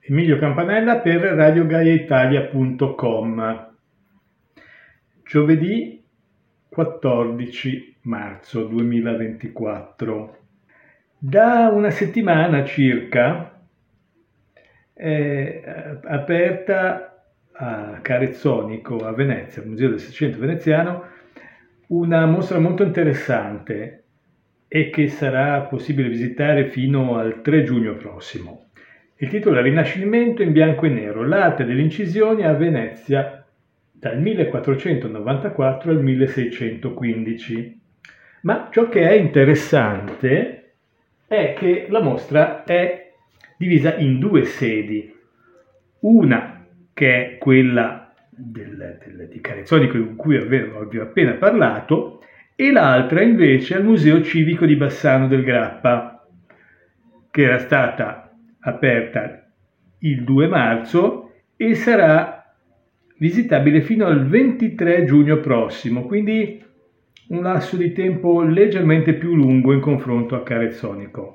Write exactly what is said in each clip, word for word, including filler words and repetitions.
Emilio Campanella per radio gaia italia punto com. Giovedì quattordici marzo duemilaventiquattro. Da una settimana circa è aperta a Carezzonico, a Venezia, al Museo del Seicento veneziano, una mostra molto interessante e che sarà possibile visitare fino al tre giugno prossimo. Il titolo è Rinascimento in bianco e nero, l'arte delle incisioni a Venezia dal millequattrocentonovantaquattro al milleseicentoquindici. Ma ciò che è interessante è che la mostra è divisa in due sedi, una che è quella del, del, di Carezzonico di cui avevo, vi ho appena parlato, e l'altra invece al Museo Civico di Bassano del Grappa, che era stata aperta il due marzo e sarà visitabile fino al ventitré giugno prossimo, quindi un lasso di tempo leggermente più lungo in confronto a Carezzonico.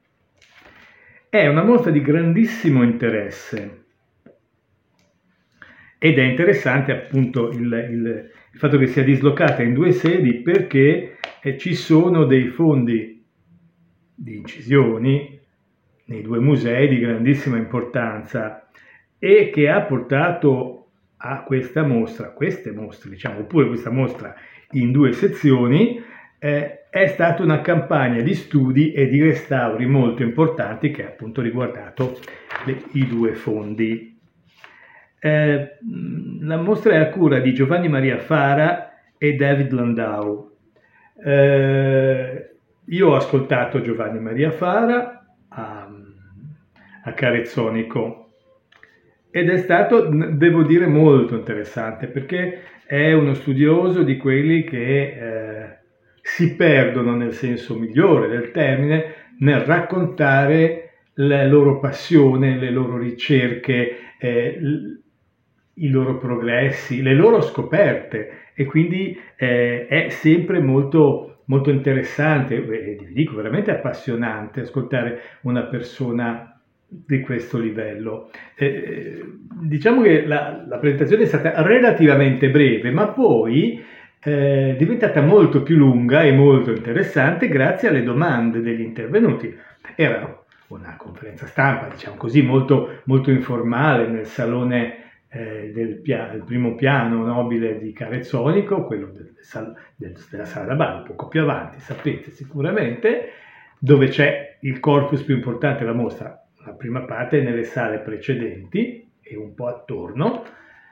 È una mostra di grandissimo interesse ed è interessante appunto il, il, il fatto che sia dislocata in due sedi, perché eh, ci sono dei fondi di incisioni nei due musei di grandissima importanza e che ha portato a questa mostra, queste mostre diciamo, oppure questa mostra in due sezioni, eh, è stata una campagna di studi e di restauri molto importanti che ha appunto riguardato le, i due fondi. Eh, la mostra è a cura di Giovanni Maria Fara e David Landau. Eh, io ho ascoltato Giovanni Maria Fara a, a Carezzonico ed è stato, devo dire, molto interessante, perché è uno studioso di quelli che eh, si perdono, nel senso migliore del termine, nel raccontare la loro passione, le loro ricerche, eh, i loro progressi, le loro scoperte, e quindi eh, è sempre molto, molto interessante, e vi dico veramente appassionante, ascoltare una persona di questo livello. Eh, diciamo che la, la presentazione è stata relativamente breve, ma poi eh, è diventata molto più lunga e molto interessante grazie alle domande degli intervenuti. Era una conferenza stampa, diciamo così, molto, molto informale nel salone eh, del, pia- del primo piano nobile di Carezzonico, quello del, del, del, della sala da ballo, poco più avanti, sapete sicuramente, dove c'è il corpus più importante della mostra. La prima parte è nelle sale precedenti e un po' attorno,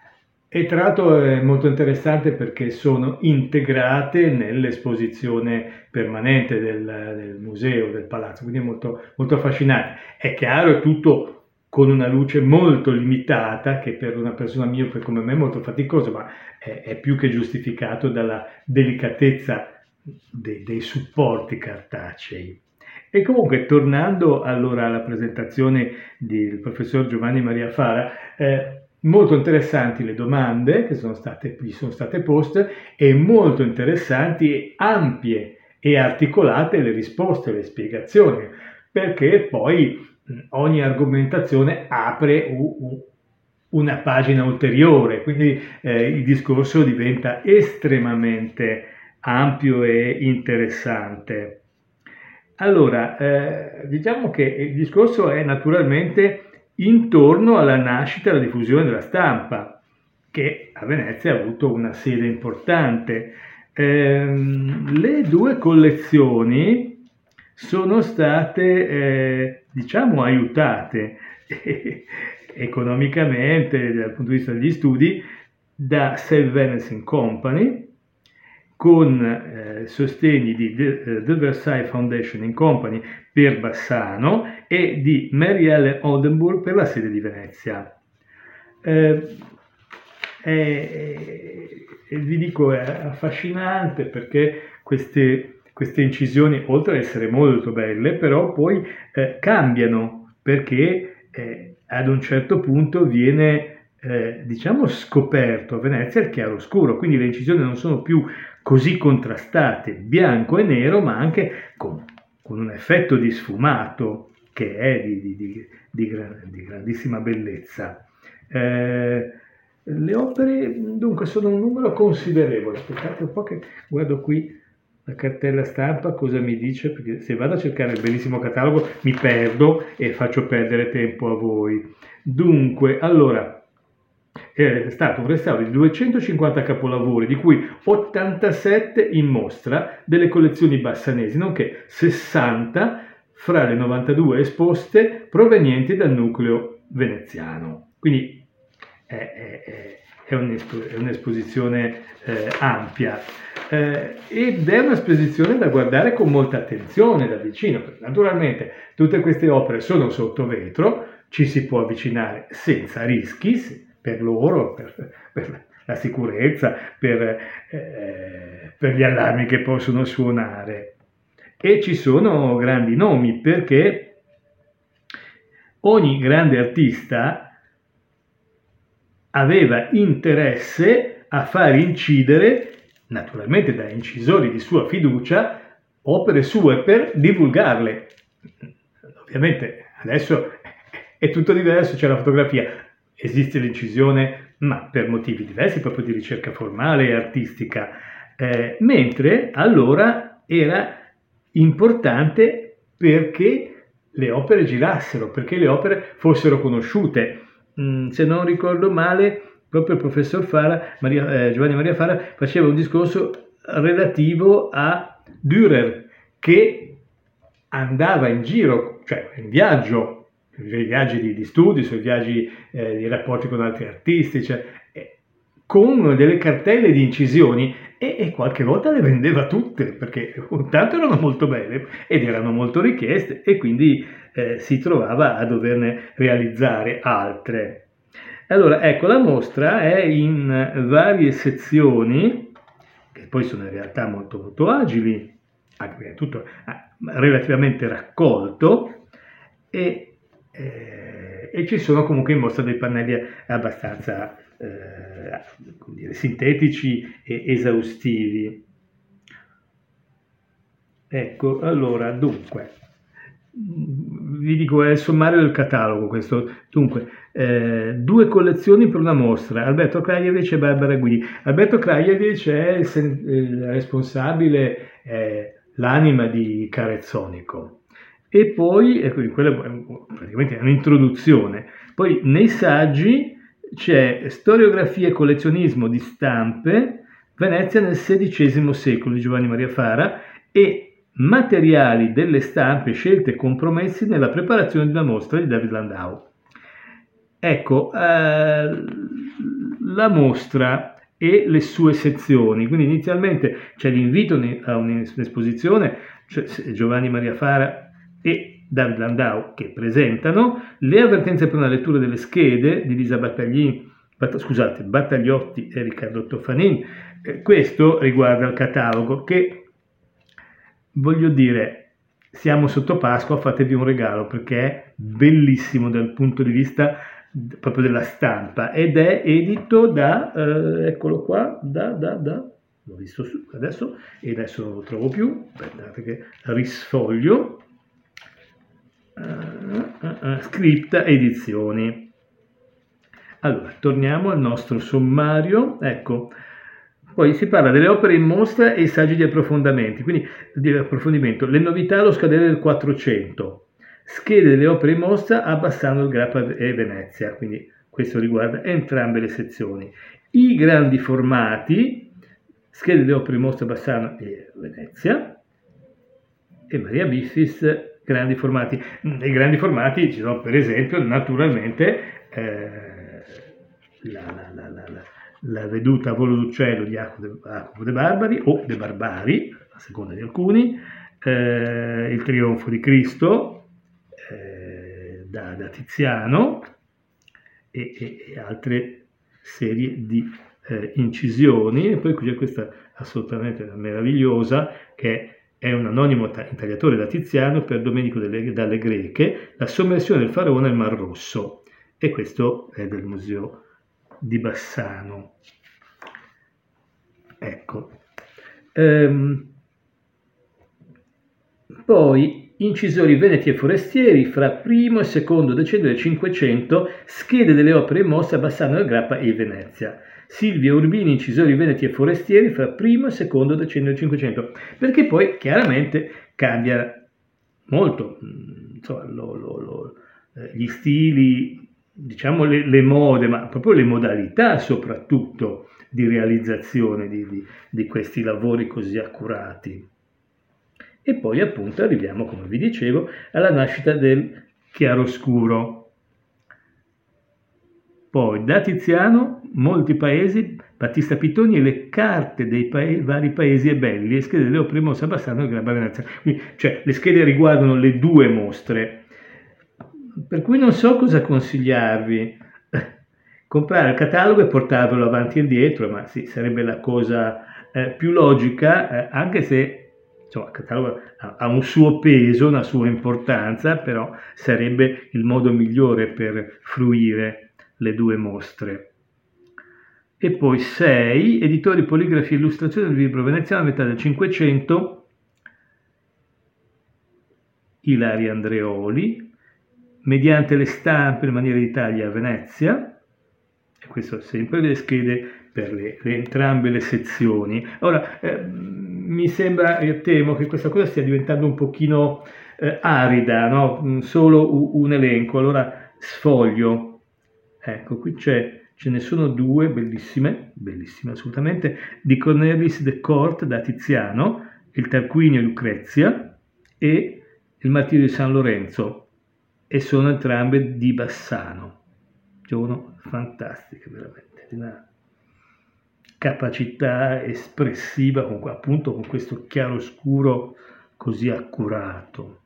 e tra l'altro è molto interessante perché sono integrate nell'esposizione permanente del, del museo, del palazzo, quindi è molto, molto affascinante. È chiaro, è tutto con una luce molto limitata, che per una persona miope come me è molto faticoso, ma è, è più che giustificato dalla delicatezza dei, dei supporti cartacei. E comunque, tornando allora alla presentazione del professor Giovanni Maria Fara, eh, molto interessanti le domande che sono state, gli sono state poste, e molto interessanti e ampie e articolate le risposte, le spiegazioni, perché poi ogni argomentazione apre u, u, una pagina ulteriore, quindi eh, il discorso diventa estremamente ampio e interessante. Allora, eh, diciamo che il discorso è naturalmente intorno alla nascita e alla diffusione della stampa, che a Venezia ha avuto una sede importante. Eh, le due collezioni sono state, eh, diciamo, aiutate eh, economicamente dal punto di vista degli studi da Save Venice and Company, con eh, sostegni di The, The Versailles Foundation and Company per Bassano e di Mary Ellen Oldenburg per la sede di Venezia. Eh, eh, eh, vi dico, è affascinante perché queste, queste incisioni, oltre ad essere molto belle, però poi eh, cambiano, perché eh, ad un certo punto viene eh, diciamo scoperto a Venezia il chiaroscuro, quindi le incisioni non sono più così contrastate, bianco e nero, ma anche con, con un effetto di sfumato che è di, di, di, di, gran, di grandissima bellezza. Eh, le opere dunque sono un numero considerevole. Aspettate un po' che guardo qui la cartella stampa cosa mi dice, perché se vado a cercare il bellissimo catalogo mi perdo e faccio perdere tempo a voi. Dunque, allora, è stato un restauro di duecentocinquanta capolavori, di cui ottantasette in mostra delle collezioni bassanesi, nonché sessanta fra le novantadue esposte provenienti dal nucleo veneziano. Quindi è, è, è, un'espo, è un'esposizione eh, ampia. Eh, ed è un'esposizione da guardare con molta attenzione da vicino, perché naturalmente tutte queste opere sono sotto vetro, ci si può avvicinare senza rischi per loro, per, per la sicurezza, per, eh, per gli allarmi che possono suonare. E ci sono grandi nomi, perché ogni grande artista aveva interesse a far incidere, naturalmente da incisori di sua fiducia, opere sue per divulgarle. Ovviamente adesso è tutto diverso, c'è la fotografia, esiste l'incisione, ma per motivi diversi, proprio di ricerca formale e artistica, eh, mentre allora era importante perché le opere girassero, perché le opere fossero conosciute. Mm, se non ricordo male, proprio il professor Fara, Maria, eh, Giovanni Maria Fara faceva un discorso relativo a Dürer, che andava in giro, cioè in viaggio, sui viaggi di, di studi, sui viaggi eh, di rapporti con altri artisti, cioè, eh, con delle cartelle di incisioni e, e qualche volta le vendeva tutte, perché intanto erano molto belle ed erano molto richieste e quindi eh, si trovava a doverne realizzare altre. Allora, ecco, la mostra è in varie sezioni, che poi sono in realtà molto molto agili, anche perché è tutto relativamente raccolto, e, eh, e ci sono comunque in mostra dei pannelli abbastanza eh, come dire, sintetici e esaustivi. Ecco, allora, dunque, vi dico, è il sommario del catalogo questo. Dunque, eh, due collezioni per una mostra, Alberto Krajewicz e Barbara Guidi. Alberto Krajewicz è il, sen- il responsabile, eh, l'anima di Carezzonico. E poi, ecco, quella è praticamente è un'introduzione. Poi nei saggi c'è Storiografia e collezionismo di stampe, Venezia nel sedicesimo secolo di Giovanni Maria Fara, e Materiali delle stampe scelte e compromessi nella preparazione di una mostra di David Landau. Ecco, eh, la mostra e le sue sezioni, quindi inizialmente c'è l'invito a un'esposizione, cioè Giovanni Maria Fara e David Landau che presentano, le avvertenze per una lettura delle schede di Lisa Battaglini, scusate, Battagliotti e Riccardo Toffanin. Eh, questo riguarda il catalogo che, voglio dire, siamo sotto Pasqua, fatevi un regalo perché è bellissimo dal punto di vista proprio della stampa ed è edito da, eh, eccolo qua, da, da, da, l'ho visto su, adesso e adesso non lo trovo più, aspettate che risfoglio, uh, uh, uh, Scripta Edizioni. Allora, torniamo al nostro sommario, ecco. Poi si parla delle opere in mostra e i saggi di approfondimenti, quindi di approfondimento, le novità allo scadere del quattrocento, schede delle opere in mostra a Bassano, il Grappa e Venezia, quindi questo riguarda entrambe le sezioni. I grandi formati, schede delle opere in mostra a Bassano e Venezia, e Maria Biffis, grandi formati. Nei grandi formati ci sono per esempio naturalmente eh, la, la, la, la, la La veduta a volo d'uccello di Jacopo de Barbari o de Barbari, a seconda di alcuni, eh, il trionfo di Cristo eh, da, da Tiziano e, e, e altre serie di eh, incisioni. E poi qui c'è questa assolutamente meravigliosa che è un anonimo intagliatore da Tiziano per Domenico delle, dalle Greche, la sommersione del faraone nel Mar Rosso, e questo è del museo di Bassano. Ecco, ehm, poi incisori veneti e forestieri fra primo e secondo decennio del Cinquecento, schede delle opere in mostra a Bassano del Grappa e Venezia. Silvia Urbini, incisori veneti e forestieri fra primo e secondo decennio del Cinquecento, perché poi chiaramente cambia molto, insomma, lo, lo, lo, gli stili, diciamo le, le mode, ma proprio le modalità soprattutto di realizzazione di, di, di questi lavori così accurati. E poi appunto arriviamo, come vi dicevo, alla nascita del chiaroscuro. Poi da Tiziano, molti paesi, Battista Pittoni e le carte dei paesi, vari paesi e belli, le schede delle opere mostre a Bassano del Grappa Venezia. Quindi, cioè, le schede riguardano le due mostre, per cui non so cosa consigliarvi. Comprare il catalogo e portarvelo avanti e indietro, ma sì, sarebbe la cosa eh, più logica, eh, anche se insomma, il catalogo ha un suo peso, una sua importanza, però sarebbe il modo migliore per fruire le due mostre. E poi sei, editori, poligrafi e illustrazioni del libro veneziano a metà del Cinquecento, Ilaria Andreoli, mediante le stampe in maniera d'Italia a Venezia, e questo sempre le schede per le, le, entrambe le sezioni. Ora, eh, mi sembra, io temo che questa cosa stia diventando un pochino eh, arida, no? Solo un elenco. Allora sfoglio, ecco, qui c'è, ce ne sono due bellissime, bellissime assolutamente, di Cornelis de Cort da Tiziano, il Tarquinio e Lucrezia e il Martirio di San Lorenzo, e sono entrambe di Bassano. Sono fantastiche, veramente, di una capacità espressiva, con, appunto con questo chiaroscuro così accurato.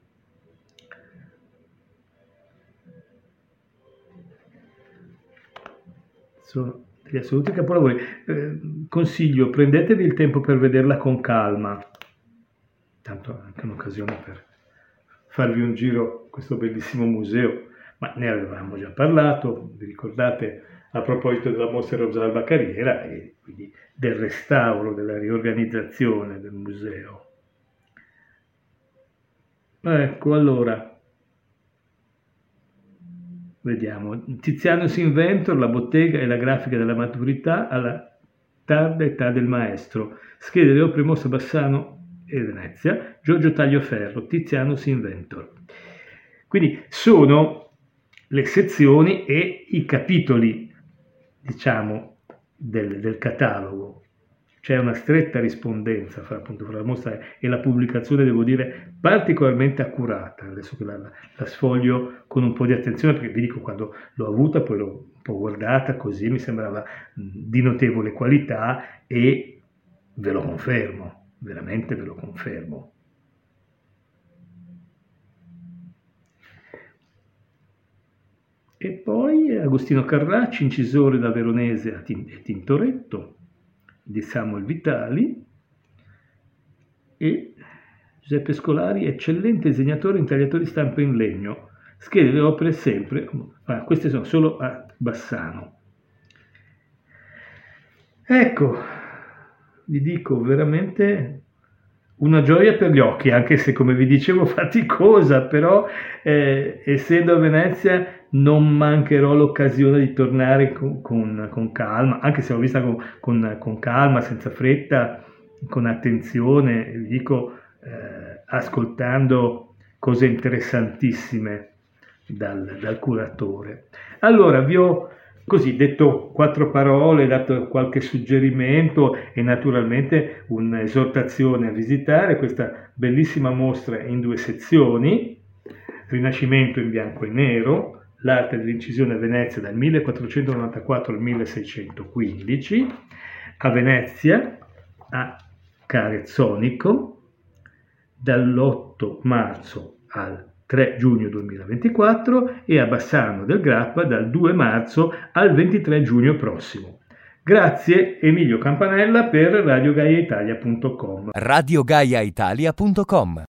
Sono degli assoluti capolavori. Eh, consiglio, prendetevi il tempo per vederla con calma, tanto è anche un'occasione per farvi un giro a questo bellissimo museo, ma ne avevamo già parlato, vi ricordate, a proposito della mostra Rosalba Carriera e quindi del restauro, della riorganizzazione del museo. Ecco, allora, vediamo, Tiziano's Inventor, la bottega e la grafica della maturità alla tarda età del maestro, schede delle opere mostre Bassano e Venezia, Giorgio Tagliaferro, Tiziano's Inventor. Quindi sono le sezioni e i capitoli, diciamo, del, del catalogo. C'è una stretta rispondenza fra, appunto, fra la mostra e la pubblicazione, devo dire, particolarmente accurata. Adesso che la, la sfoglio con un po' di attenzione, perché vi dico, quando l'ho avuta, poi l'ho un po' guardata così, mi sembrava di notevole qualità e ve lo confermo, veramente ve lo confermo. E poi Agostino Carracci, incisore da Veronese a Tintoretto, di Samuel Vitali, e Giuseppe Scolari, eccellente disegnatore e intagliatore di stampe in legno, schede le opere sempre, ah, queste sono solo a Bassano. Ecco, vi dico, veramente una gioia per gli occhi, anche se, come vi dicevo, faticosa, però eh, essendo a Venezia non mancherò l'occasione di tornare con, con, con calma, anche se l'ho vista con, con, con calma, senza fretta, con attenzione, vi dico, eh, ascoltando cose interessantissime dal, dal curatore. Allora, vi ho così detto quattro parole, dato qualche suggerimento e naturalmente un'esortazione a visitare questa bellissima mostra in due sezioni, Rinascimento in bianco e nero, l'arte dell'incisione a Venezia dal millequattrocentonovantaquattro al milleseicentoquindici, a Venezia, a Carezzonico, dall'otto marzo al tre giugno duemilaventiquattro e a Bassano del Grappa dal due marzo al ventitré giugno prossimo. Grazie, Emilio Campanella per radio gaia italia punto com. radio gaia italia punto com